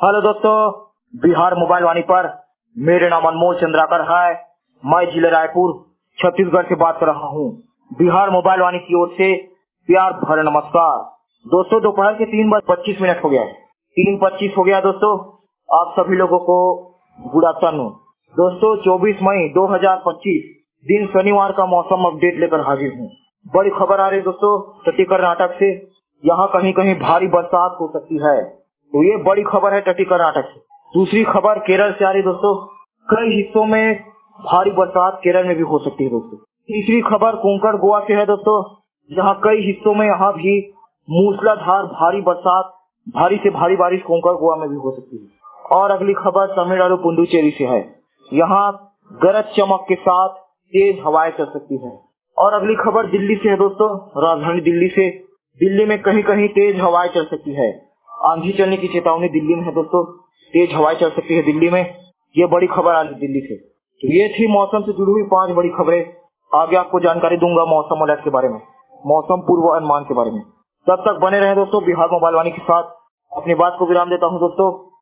Hello दोस्तों, Bihar mobile वाणी पर मेरे नाम अनमोल चंद्राकर है। मैं जिले रायपुर छत्तीसगढ़ से बात कर रहा हूँ। बिहार मोबाइल वाणी की ओर से प्यार भरा नमस्कार। दोस्तों, दोपहर के 3:25 हो गया है। 3:25 हो गया दोस्तों। आप सभी लोगों को गुड आफ्टरनून। दोस्तों, 24 मई 2025 दिन शनिवार का मौसम अपडेट लेकर हाजिर हूँ। बड़ी खबर आ रही है दोस्तों तटी कर्नाटक से। यहाँ कहीं कहीं भारी बरसात हो सकती है, तो ये बड़ी खबर है तटी कर्नाटक से। दूसरी खबर केरल से आ रही दोस्तों। कई हिस्सों में भारी बरसात केरल में भी हो सकती है दोस्तों। तीसरी खबर कोंकण गोवा से है दोस्तों, जहाँ कई हिस्सों में यहाँ भी मूसलाधार भारी बरसात, भारी से भारी बारिश कोंकण गोवा में भी हो सकती है। और अगली खबर तमिलनाडु पुडुचेरी से है। यहाँ गरज चमक के साथ तेज हवाएं चल सकती है। और अगली खबर दिल्ली से है दोस्तों, राजधानी दिल्ली से। दिल्ली में कहीं कहीं तेज हवाएं चल सकती है। आंधी चलने की चेतावनी दिल्ली में है दोस्तों। तेज हवाएं चल सकती है दिल्ली में। ये बड़ी खबर आ रही दिल्ली से। तो ये थी मौसम से जुड़ी हुई 5 बड़ी खबरें। आगे आपको जानकारी दूंगा मौसम अलर्ट के बारे में, मौसम पूर्व अनुमान के बारे में। तब तक बने रहे दोस्तों बिहार मोबाइल वाणी के साथ। अपनी बात को विराम देता हूँ दोस्तों।